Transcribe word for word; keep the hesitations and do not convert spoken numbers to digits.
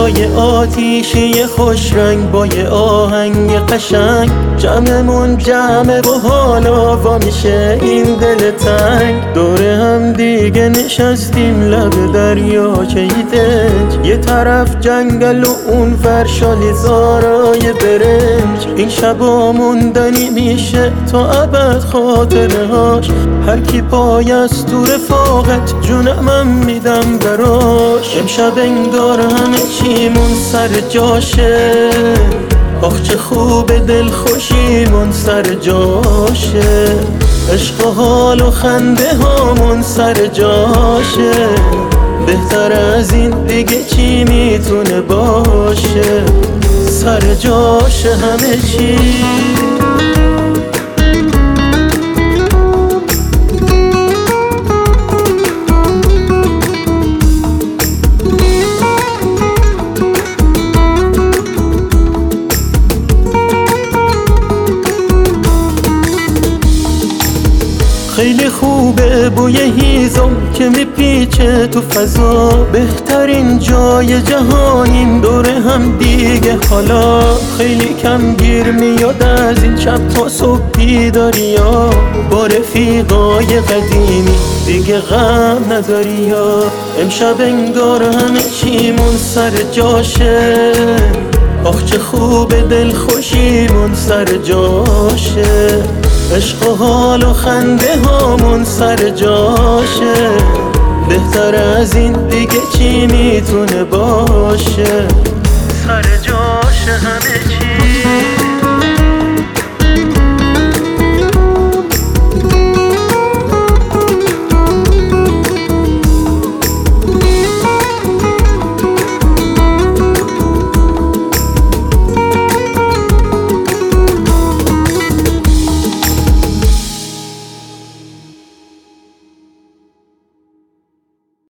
صدای آتیشی خوش رنگ با یه آهنگ قشنگ، جمعمون جمعه و حالا وا میشه این دل تنگ. دوره هم دیگه نشستیم لب دریاچه دنج، یه طرف جنگل و اون ور زارای برنج. این شبا موندنی میشه تا ابد خاطره هاش، هر کی پای از تو رفاقت جونمم میدم براش. امشب انگار همه چیمون سر جاشه، آخ چه خوب دل خوشیمون سر جاشه. عشق و حال و خنده هامون سر جاشه، بهتر از این دیگه چی میتونه باشه. سر جاشه همه چی. خیلی خوبه بوی هیزم که میپیچه تو فضا، بهترین جای جهانیم دوره هم دیگه. حالا خیلی کم گیر میاد از این شب تا صبح بیداریا، با رفیقای قدیمی دیگه غم نداری یا. امشب انگار همه چیمون سر جاشه، آخ چه خوبه دل خوشیمون سر جاشه. عشق و حال و خنده هامون سر جاشه، بهتر از این دیگه چی میتونه باشه.